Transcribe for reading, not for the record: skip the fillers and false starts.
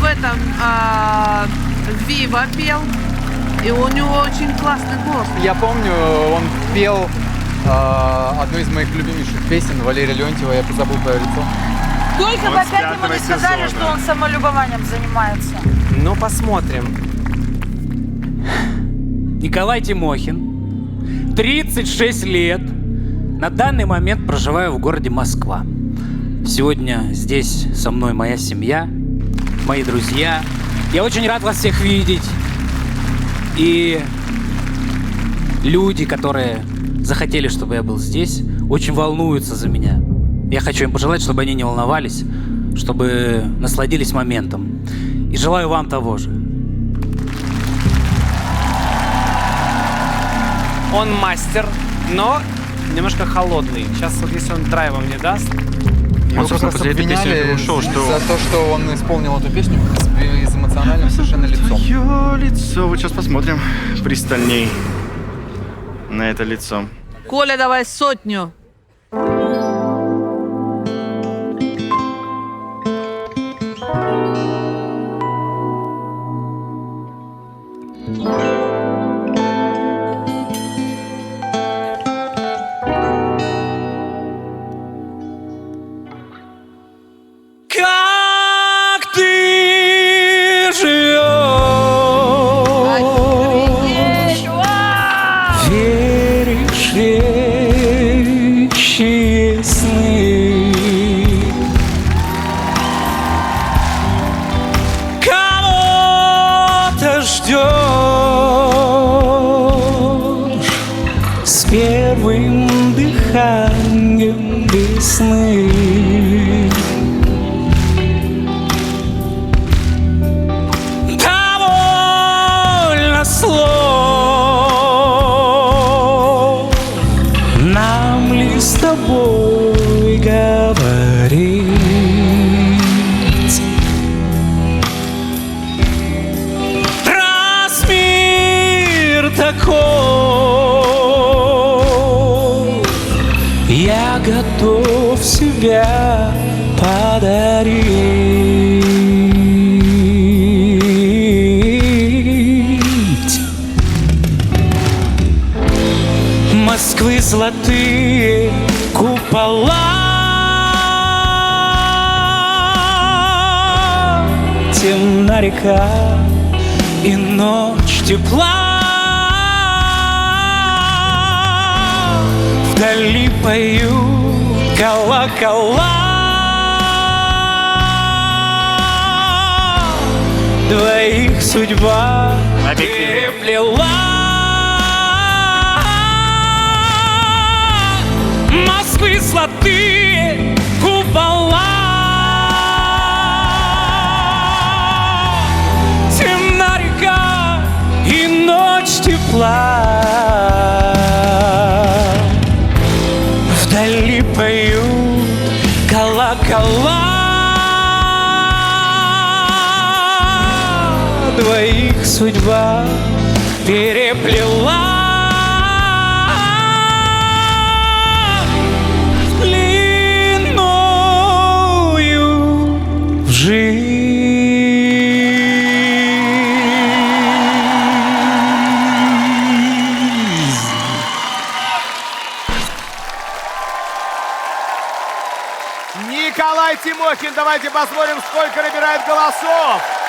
этом Вива пел, и у него очень классный голос. Я помню, он пел одну из моих любимейших песен Валерия Леонтьева, я позабыл твое лицо. Только бы опять ему не сказали, что он самолюбованием занимается. Ну, посмотрим. Николай Тимохин, 36 лет. На данный момент проживаю в городе Москва. Сегодня здесь со мной моя семья, мои друзья. Я очень рад вас всех видеть. И люди, которые захотели, чтобы я был здесь, очень волнуются за меня. Я хочу им пожелать, чтобы они не волновались, чтобы насладились моментом. И желаю вам того же. Он мастер, но немножко холодный. Сейчас вот если он драйва мне даст... Его как раз обвиняли за то, что он исполнил эту песню с эмоциональным совершенно лицом. Твое лицо. Вот сейчас посмотрим пристальней на это лицо. Коля, давай 100. Как ты живешь? Веришь в вещи сны? Кого-то ждешь с первым дыханием весны. Слов нам ли с тобой говорить? Раз мир такой, я готов себя подарить. Москвы золотые купола, темна река и ночь тепла. Вдали поют колокола, двоих судьба переплела. Москвы золотые купола, темна река и ночь тепла. Вдали поют колокола, двоих судьба переплела. Николай Тимохин, давайте посмотрим, сколько набирает голосов.